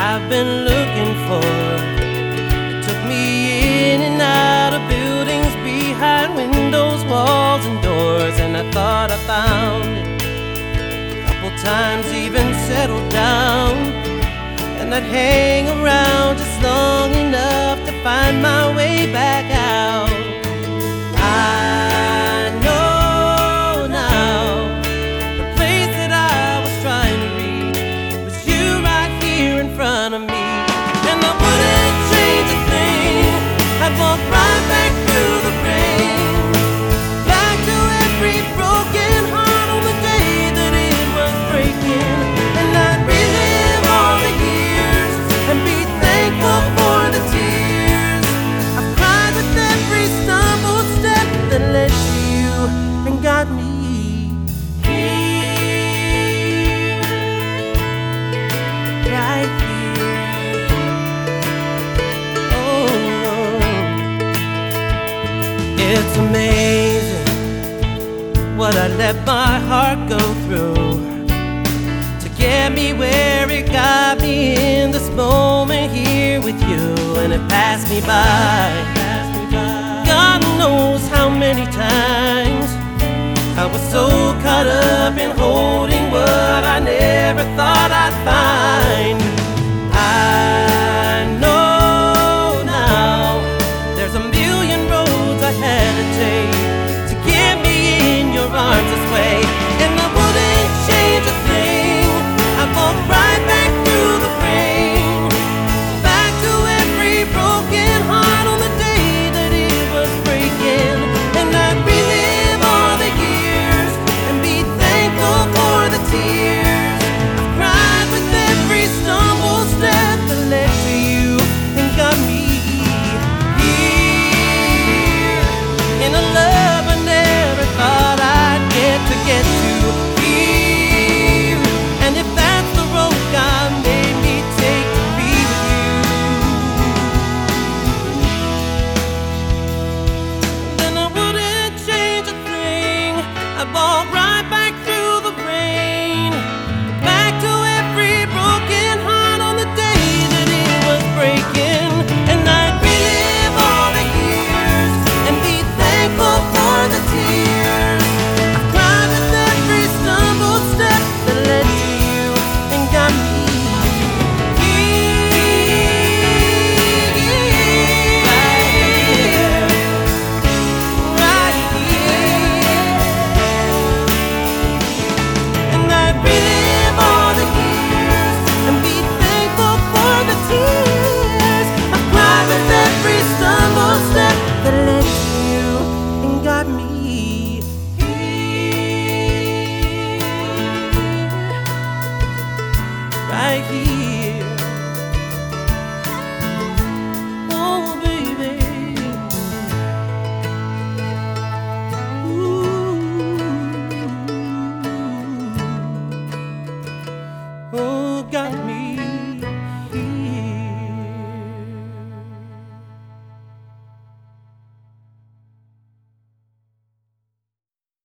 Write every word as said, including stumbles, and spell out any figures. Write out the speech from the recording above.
I've been looking for. It took me in and out of buildings, behind windows, walls, and doors, and I thought I found it. A couple times even settled down, and I'd hang around just long enough to find my way back out. I know now the place that I was trying to reach was you right here in front of me, and I wouldn't change a thing. I'd walk right back through the rain, back to every broken heart on the day that it was breaking, and I'd relive all the years and be thankful for the tears I've cried with every stumbled step that led to you and got me here, right here. Oh, it's amazing what I let my heart go through to get me where it got me in this moment here with you, and it passed me by. God knows how many times I was so caught up in holding what I never thought I'd find. I know now there's a million roads I had to take to get me in your arms this way, and I wouldn't change a thing. I'd walk right back through the rain, back to every broken heart on the day that it was breaking, and I'd relive all the years and be thankful for the tears I've cried with every stumbled step that led to you and got me here in a love I never thought I'd get to get to here. And if that's the road God made me take to be with you, then I wouldn't change a thing. I'd walk right back through the rain, back to every broken heart on the day that it was breaking, and I'd relive all the years and be thankful for the tears I've cried with every stumbled step that led to you and got me here, right here. And I'd relive all the years and be thankful for the tears I've cried with every stumbled step that led to you and got me here, right here.